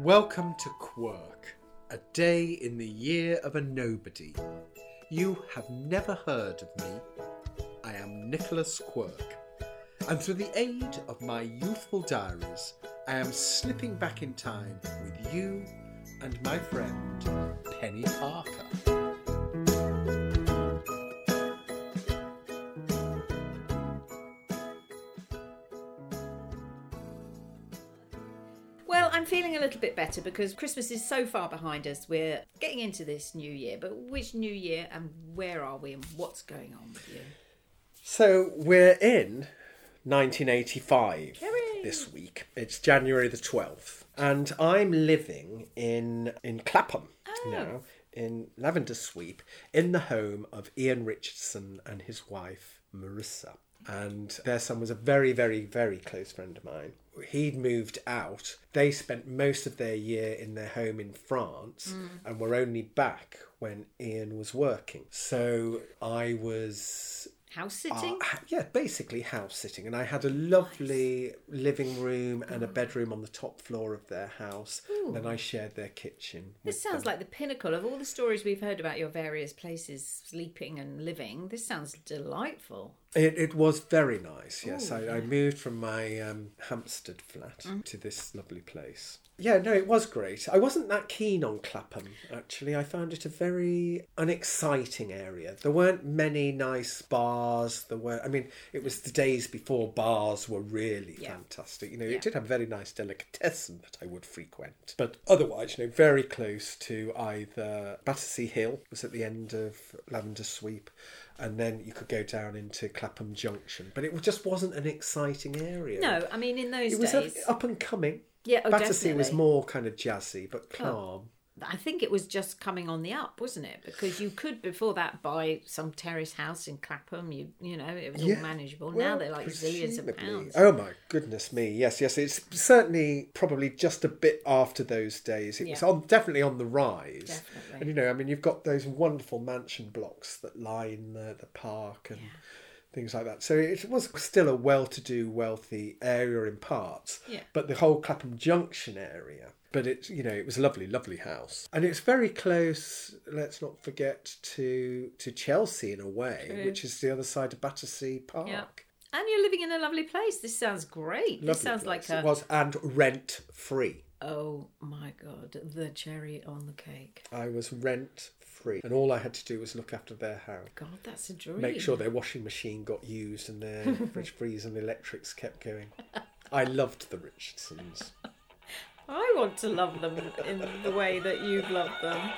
Welcome to Quirk, a day in the year of a nobody. You have never heard of me. I am Nicholas Quirk, and through the aid of my youthful diaries, I am slipping back in time with you and my friend, Penny Parker. Well, I'm feeling a little bit better because Christmas is so far behind us. We're getting into this new year, but which new year and where are we and what's going on with you? So we're in 1985 Hooray! This week. It's January the 12th, and I'm living in Clapham now, in Lavender Sweep, in the home of Ian Richardson and his wife Marissa. And their son was a very, very, very close friend of mine. He'd moved out. They spent most of their year in their home in France and were only back when Ian was working. So I was... House sitting? Basically house sitting. And I had a lovely living room and a bedroom on the top floor of their house. Ooh. Then I shared their kitchen. This sounds like the pinnacle of all the stories we've heard about your various places sleeping and living. This sounds delightful. It was very nice, yes. Ooh, I moved from my Hampstead flat to this lovely place. Yeah, no, it was great. I wasn't that keen on Clapham, actually. I found it a very unexciting area. There weren't many nice bars. It was the days before bars were really fantastic. It did have a very nice delicatessen that I would frequent. But otherwise, very close to either Battersea Hill, was at the end of Lavender Sweep, and then you could go down into Clapham Junction. But it just wasn't an exciting area. No, I mean, in those days... It was up and coming. Yeah, Battersea definitely. was more kind of jazzy, but calm. I think it was just coming on the up, wasn't it? Because you could, before that, buy some terrace house in Clapham. It was all manageable. Now they're like zillions of pounds. Oh my goodness me! Yes. It's certainly probably just a bit after those days. It was definitely on the rise. Definitely. And you've got those wonderful mansion blocks that line the park and. Things like that. So it was still a well-to-do, wealthy area in parts. Yeah. But the whole Clapham Junction area. But it was a lovely, lovely house. And it's very close, let's not forget, to Chelsea in a way, True. which is the other side of Battersea Park. Yeah. And you're living in a lovely place. This sounds great. Lovely This sounds place. like It was, and rent-free. Oh my God, the cherry on the cake. I was rent-free. And all I had to do was look after their house. God, that's a dream. Make sure their washing machine got used and their fridge freezer and electrics kept going. I loved the Richardsons. I want to love them in the way that you've loved them.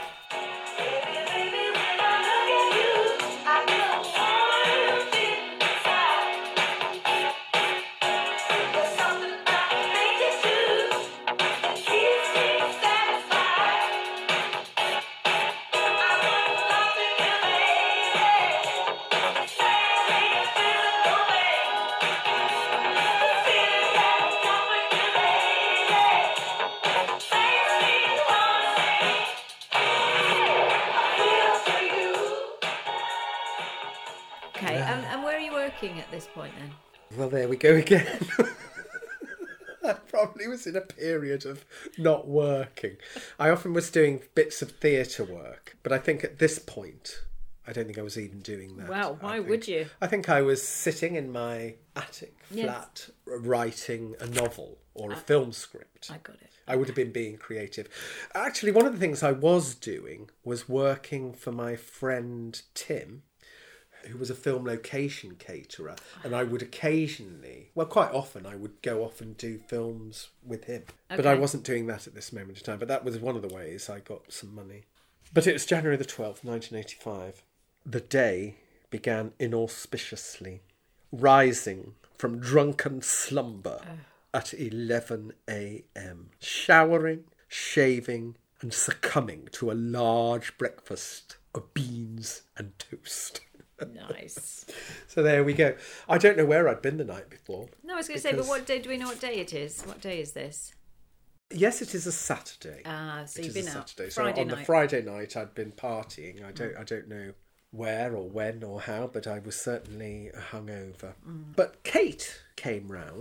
And where are you working at this point then? Well, there we go again. I probably was in a period of not working. I often was doing bits of theatre work, but I think at this point, I don't think I was even doing that. Wow, why would you? I think I was sitting in my attic flat writing a novel or a film script. I got it. I would have been being creative. Actually, one of the things I was doing was working for my friend Tim, who was a film location caterer, and I would occasionally, quite often, I would go off and do films with him. Okay. But I wasn't doing that at this moment in time, but that was one of the ways I got some money. But it was January the 12th, 1985. The day began inauspiciously, rising from drunken slumber at 11 a.m, showering, shaving, and succumbing to a large breakfast of beans and toast. Nice. So there we go. I don't know where I'd been the night before. No, I was going to say, but what day, do we know what day it is? What day is this? Yes, it is a Saturday. So you've been out. Saturday. So on the Friday night I'd been partying. I don't know where or when or how, but I was certainly hungover. But Kate came round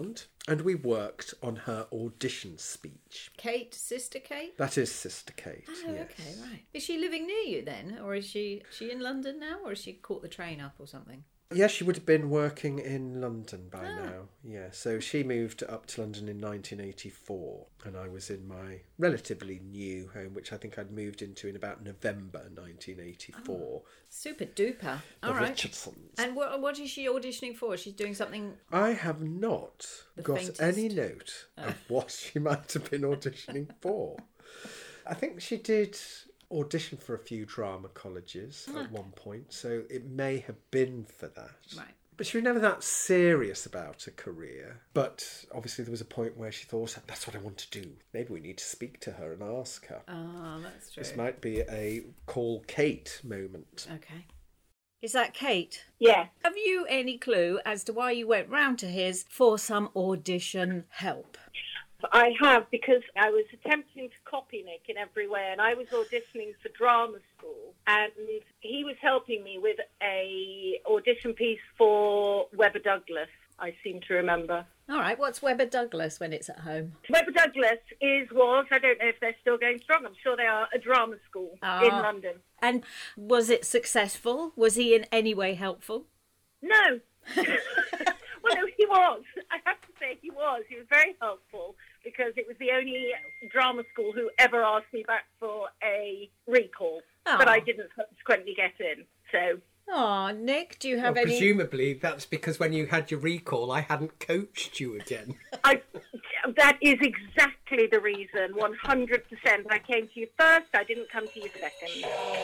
and we worked on her audition speech. Kate, Sister Kate? That is Sister Kate. Oh, yes. okay, right. Is she living near you then? Or is she in London now? Or has she caught the train up or something? Yeah, she would have been working in London by now. Yeah, so she moved up to London in 1984, and I was in my relatively new home, which I think I'd moved into in about November 1984. Oh, super duper. The All right. Richardsons. And what is she auditioning for? She's doing something... I have not got faintest. any note of what she might have been auditioning for. I think she did audition for a few drama colleges at one point, so it may have been for that. Right. But she was never that serious about a career. But obviously there was a point where she thought, that's what I want to do. Maybe we need to speak to her and ask her. Oh, that's true. This might be a call Kate moment. Okay. Is that Kate? Yeah. Have you any clue as to why you went round to his for some audition help? I have, because I was attempting to copy Nick in every way, and I was auditioning for drama school, and he was helping me with a audition piece for Webber Douglas, I seem to remember. All right, what's Webber Douglas when it's at home? Webber Douglas was, I don't know if they're still going strong, I'm sure they are, a drama school in London. And was it successful? Was he in any way helpful? No. Well, no, he was. I have to say he was. He was very helpful, because it was the only drama school who ever asked me back for a recall. But I didn't subsequently get in, so... Oh, Nick, do you have any... Presumably that's because when you had your recall, I hadn't coached you again. That is exactly the reason, 100%. I came to you first, I didn't come to you second.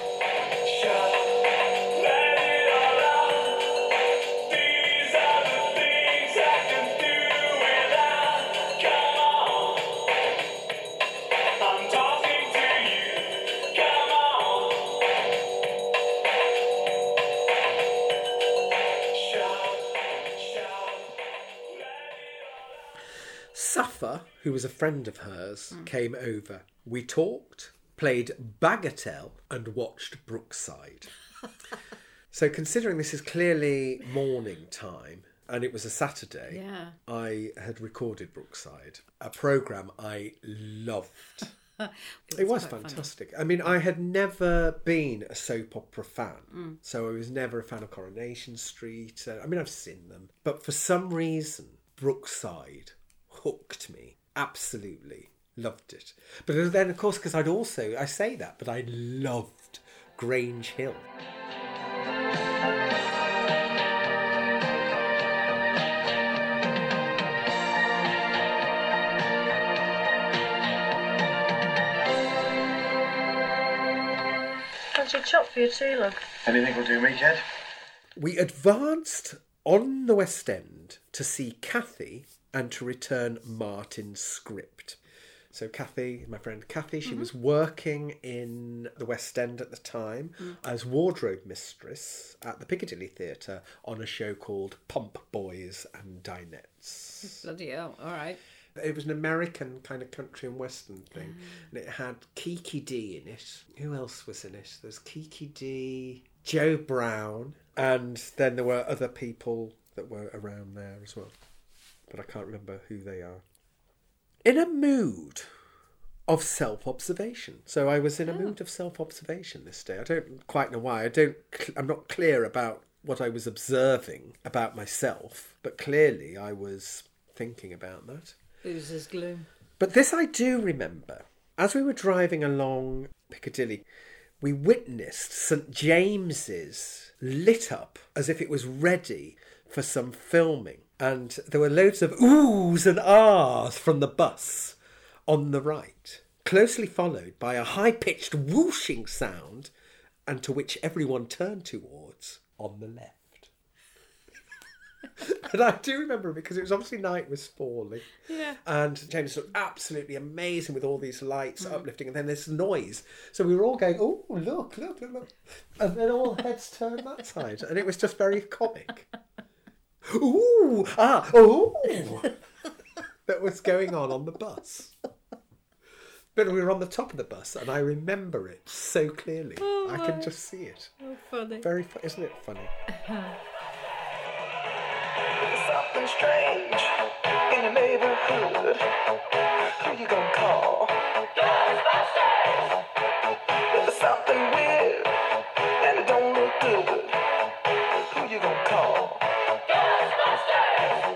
Safa, who was a friend of hers, came over. We talked, played Bagatelle, and watched Brookside. So considering this is clearly morning time, and it was a Saturday, I had recorded Brookside, a programme I loved. It was fantastic. Funny. I mean, I had never been a soap opera fan, so I was never a fan of Coronation Street. I mean, I've seen them. But for some reason, Brookside hooked me. Absolutely. Loved it. But then, of course, because I say that, but I loved Grange Hill. Fancy a chop for your tea, love? Anything will do me, Ked. We advanced on the West End to see Kathy and to return Martin's script. So Kathy, my friend Kathy, she was working in the West End at the time as wardrobe mistress at the Piccadilly Theatre on a show called Pump Boys and Dinettes. Bloody hell, all right. It was an American kind of country and western thing. And it had Kiki D in it. Who else was in it? There's Kiki D, Joe Brown, and then there were other people that were around there as well. But I can't remember who they are. In a mood of self-observation. So I was in a mood of self-observation this day. I don't quite know why. I'm not clear about what I was observing about myself, but clearly I was thinking about that. Boozer's gloom. But this I do remember. As we were driving along Piccadilly, we witnessed St James's lit up as if it was ready for some filming. And there were loads of oohs and ahs from the bus on the right, closely followed by a high-pitched whooshing sound, and to which everyone turned towards on the left. And I do remember because it was obviously night was falling. Yeah. And James looked absolutely amazing with all these lights uplifting, and then this noise. So we were all going, oh, look. And then all heads turned that side. And it was just very comic. Ooh, that was going on the bus. But we were on the top of the bus, and I remember it so clearly. I can just see it. Oh, funny. Very, isn't it funny? something strange in your neighborhood. Who you gonna call? Ghostbusters! There's something weird and it don't look good. Who you gonna call? Ghostbusters!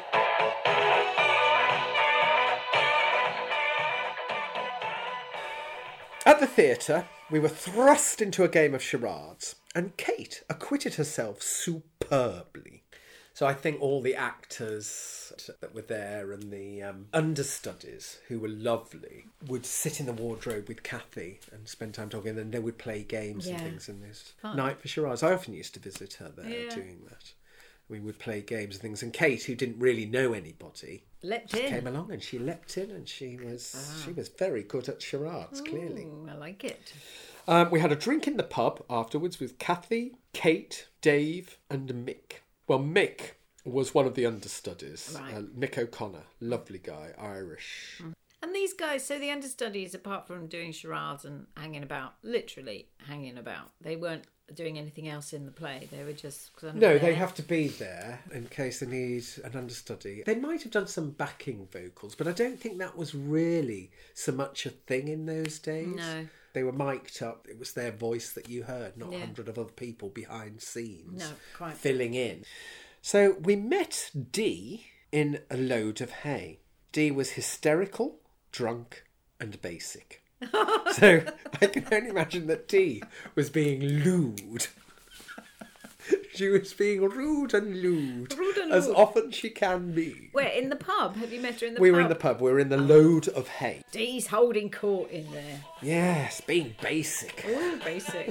At the theatre, we were thrust into a game of charades, and Kate acquitted herself superbly. So I think all the actors that were there and the understudies, who were lovely, would sit in the wardrobe with Kathy and spend time talking, and then they would play games and things in this night for charades. I often used to visit her there doing that. We would play games and things, and Kate, who didn't really know anybody, came along and she leapt in, and she was very good at charades. Clearly, I like it. We had a drink in the pub afterwards with Kathy, Kate, Dave, and Mick. Well, Mick was one of the understudies. Right. Mick O'Connor, lovely guy, Irish. And these guys, so the understudies, apart from doing charades and hanging about, literally hanging about, they weren't doing anything else in the play. They were just... No, they have to be there in case they need an understudy. They might have done some backing vocals, but I don't think that was really so much a thing in those days. No. They were mic'd up. It was their voice that you heard, not 100 of other people behind scenes filling in. So we met Dee in a load of hay. Dee was hysterical, drunk and basic. So I can only imagine that Dee was being lewd. She was being rude and lewd as often she can be. Where, in the pub? Have you met her in the pub? We were in the pub. We were in the load of hay. Dee's holding court in there. Yes, being basic. Oh, basic.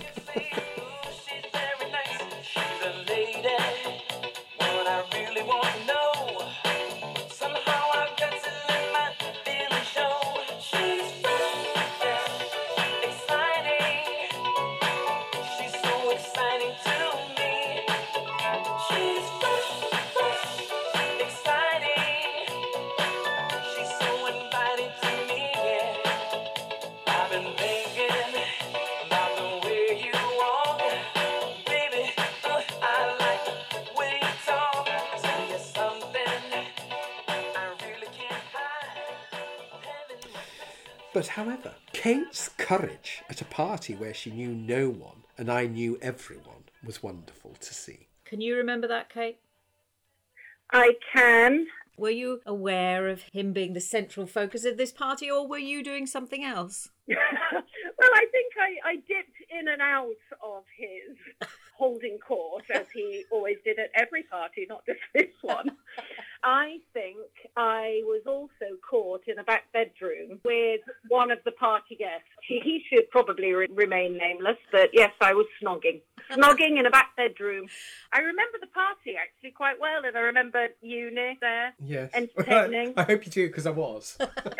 But however, Kate's courage at a party where she knew no one and I knew everyone was wonderful to see. Can you remember that, Kate? I can. Were you aware of him being the central focus of this party, or were you doing something else? Well, I think I dipped in and out of his holding court, as he always did at every party, not just this one. I think I was also caught in a back bedroom with one of the party guests. He should probably remain nameless, but yes, I was snogging in a back bedroom. I remember the party actually quite well, and I remember you, Nick, there. Yes. Entertaining. I hope you do, because I was.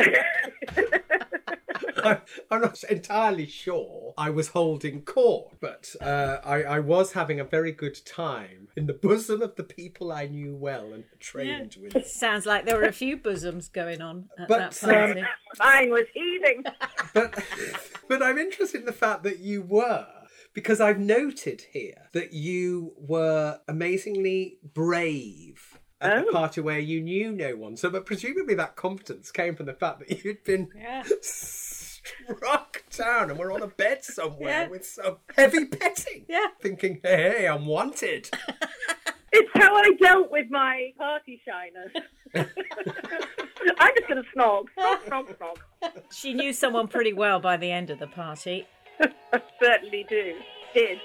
I'm not entirely sure I was holding court, but I was having a very good time in the bosom of the people I knew well and trained with. Sounds like there were a few bosoms going on at that party. Mine was heaving. But I'm interested in the fact that you were, because I've noted here that you were amazingly brave at the party where you knew no one. So, but presumably that confidence came from the fact that you'd been struck down and were on a bed somewhere with some heavy petting. Yeah. Thinking, hey, I'm wanted. It's how I dealt with my party shyness. I'm just going to snog. Snog. She knew someone pretty well by the end of the party. I certainly did.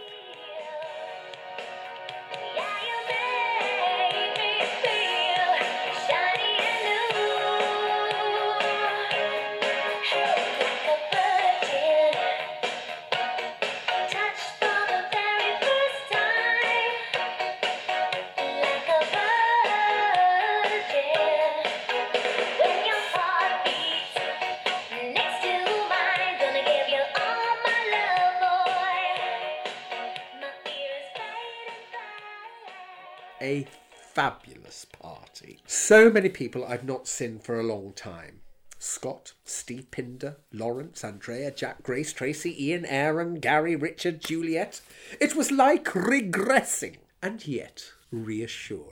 A fabulous party. So many people I've not seen for a long time. Scott, Steve Pinder, Lawrence, Andrea, Jack, Grace, Tracy, Ian, Aaron, Gary, Richard, Juliet. It was like regressing, and yet reassuring.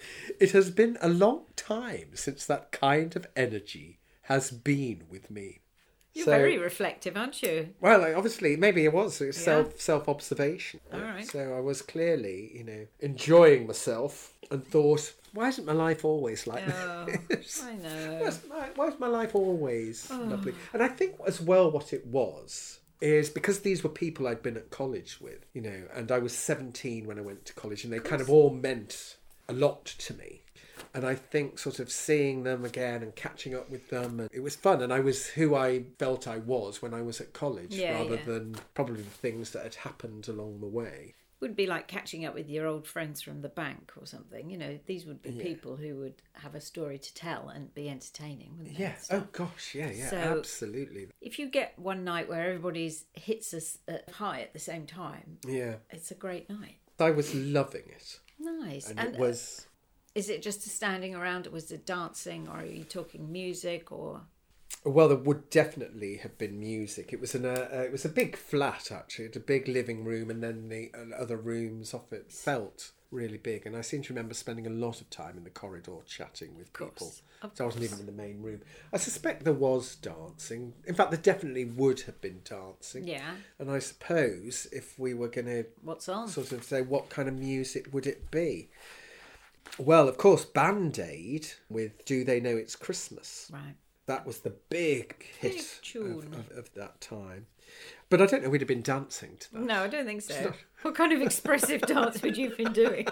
It has been a long time since that kind of energy has been with me. You're very reflective, aren't you? Well, obviously, maybe it was self-observation. All right. So I was clearly, enjoying myself and thought, why isn't my life always like this? I know. Why is my life always lovely? And I think as well what it was is because these were people I'd been at college with, and I was 17 when I went to college, and they kind of all meant a lot to me. And I think sort of seeing them again and catching up with them, and it was fun. And I was who I felt I was when I was at college, rather than probably the things that had happened along the way. Would be like catching up with your old friends from the bank or something. These would be people who would have a story to tell and be entertaining, wouldn't they? Yeah. Oh gosh, yeah, So, absolutely. If you get one night where everybody's hits us at high at the same time, it's a great night. I was loving it. Nice. And it was. Is it just a standing around? Was it dancing, or are you talking music, or? Well, there would definitely have been music. It was it was a big flat actually. It had a big living room, and then the other rooms off it felt really big. And I seem to remember spending a lot of time in the corridor chatting with people. So I wasn't even in the main room. I suspect there was dancing. In fact, there definitely would have been dancing. Yeah. And I suppose if we were going to what's on? Sort of say what kind of music would it be? Well, of course, Band Aid with Do They Know It's Christmas. Right. That was the big hit of that time. But I don't know we'd have been dancing to that. No, I don't think so. What kind of expressive dance would you have been doing?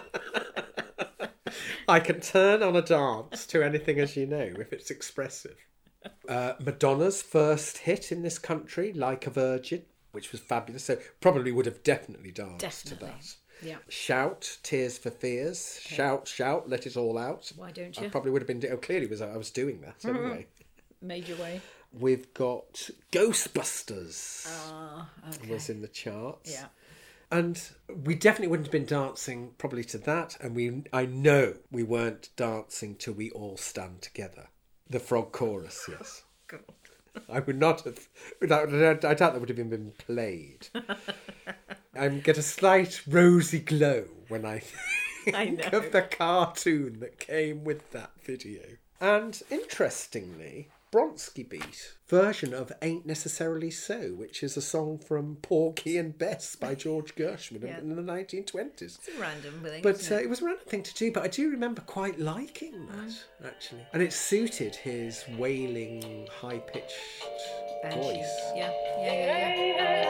I can turn on a dance to anything, as you know, if it's expressive. Madonna's first hit in this country, Like a Virgin, which was fabulous. So probably would have definitely danced to that. Yeah. Shout, Tears for Fears. Okay. Shout, shout, let it all out. Why don't you? I probably would have been... clearly I was doing that anyway. Major way. We've got Ghostbusters. Okay. Was in the charts. Yeah. And we definitely wouldn't have been dancing probably to that. And I know we weren't dancing to We All Stand Together. The frog chorus, yes. Cool. I would not have... I doubt that would have even been played. I get a slight rosy glow when I think of the cartoon that came with that video. And interestingly, Bronski Beat version of Ain't Necessarily So, which is a song from Porgy and Bess by George Gershwin in the 1920s. It's a random thing. But it was a random thing to do, but I do remember quite liking that, actually. And it suited his wailing, high-pitched voice. Yeah.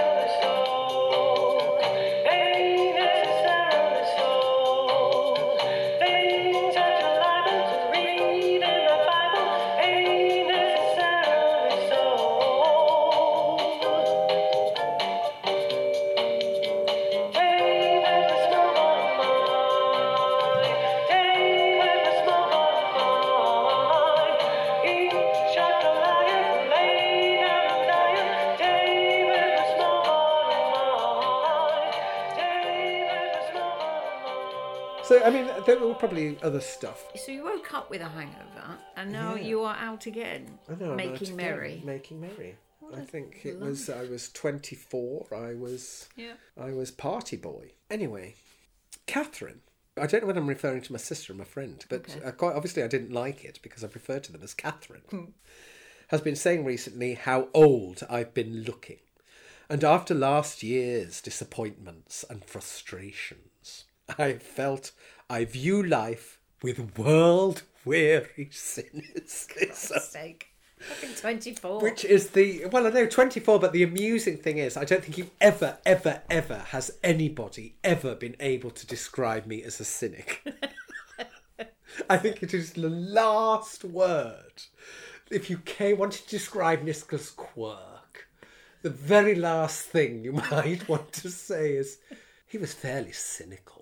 So, I mean, there were probably other stuff. So you woke up with a hangover, and now you are out again, making merry. Making merry. I think it was. I was 24. I was party boy. Anyway, Catherine. I don't know whether I'm referring to my sister or my friend, but quite obviously I didn't like it because I've referred to them as Catherine. Has been saying recently how old I've been looking, and after last year's disappointments and frustrations, I felt I view life with world-weary cynicism. For sake. Fucking 24. Which is I know 24, but the amusing thing is I don't think you've ever has anybody ever been able to describe me as a cynic. I think it is the last word. If you wanted to describe Nicholas Quirk, the very last thing you might want to say is he was fairly cynical.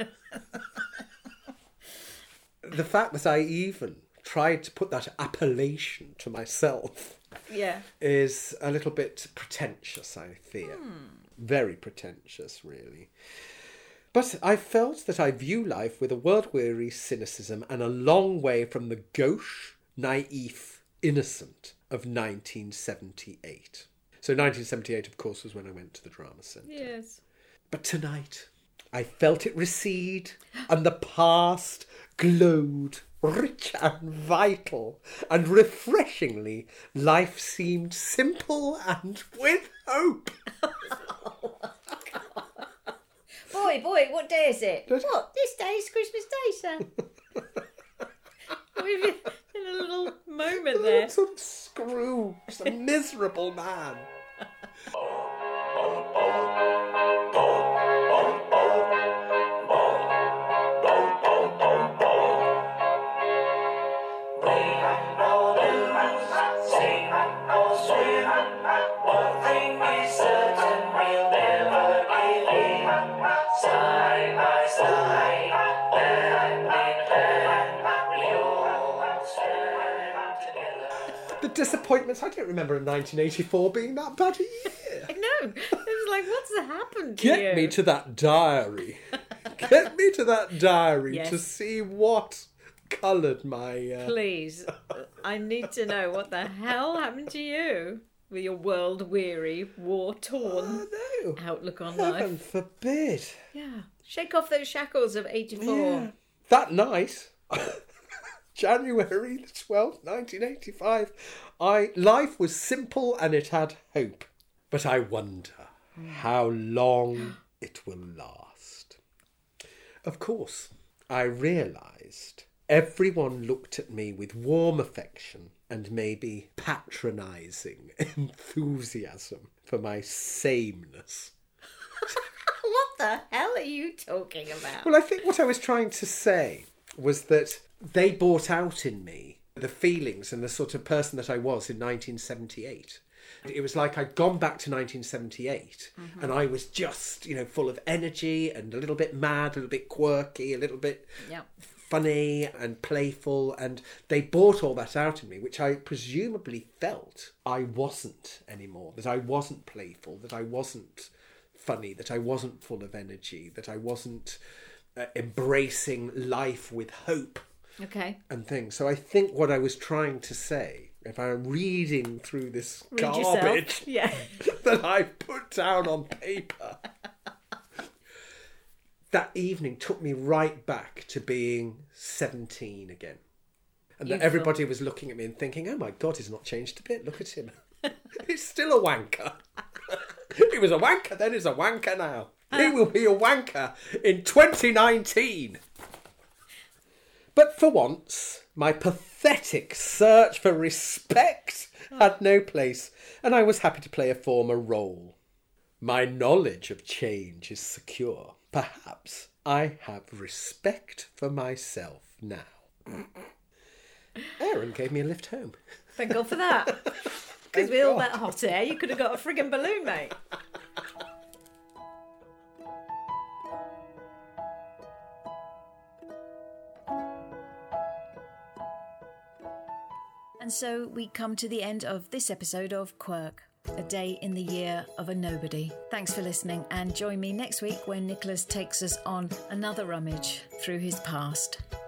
The fact that I even tried to put that appellation to myself is a little bit pretentious, I fear. Very pretentious, really. But I felt that I view life with a world-weary cynicism and a long way from the gauche, naïf, innocent of 1978. So 1978, of course, was when I went to the Drama Centre. Yes. But tonight, I felt it recede, and the past glowed rich and vital, and refreshingly life seemed simple and with hope. Boy, what day is it? What? This day is Christmas Day, sir. We've been in a little moment there. Some Scrooge, a miserable man. The disappointments. I don't remember 1984 being that bad a year. I know. It was like, what's happened to Get me to that diary. Get me to that diary Yes. to see what coloured my... Please, I need to know what the hell happened to you with your world-weary, war-torn outlook on Heaven life. forbid. Yeah. Shake off those shackles of 84. Yeah. That night, January the 12th, 1985, life was simple and it had hope. But I wonder how long it will last. Of course, I realised everyone looked at me with warm affection and maybe patronising enthusiasm for my sameness. What the hell are you talking about? Well, I think what I was trying to say was that they brought out in me the feelings and the sort of person that I was in 1978. It was like I'd gone back to 1978 and I was just, full of energy and a little bit mad, a little bit quirky, a little bit funny and playful. And they brought all that out in me, which I presumably felt I wasn't anymore, that I wasn't playful, that I wasn't funny, that I wasn't full of energy, that I wasn't embracing life with hope. Okay. And things. So I think what I was trying to say, if I'm reading through this garbage that I put down on paper, that evening took me right back to being 17 again. And that everybody was looking at me and thinking, oh my God, he's not changed a bit. Look at him. He's still a wanker. He was a wanker then, he's a wanker now. He will be a wanker in 2019. But for once, my pathetic search for respect had no place, and I was happy to play a former role. My knowledge of change is secure. Perhaps I have respect for myself now. Aaron gave me a lift home. Thank God for that. Because with all that hot air, you could have got a friggin' balloon, mate. And so we come to the end of this episode of Quirk, a day in the year of a nobody. Thanks for listening, and join me next week when Nicholas takes us on another rummage through his past.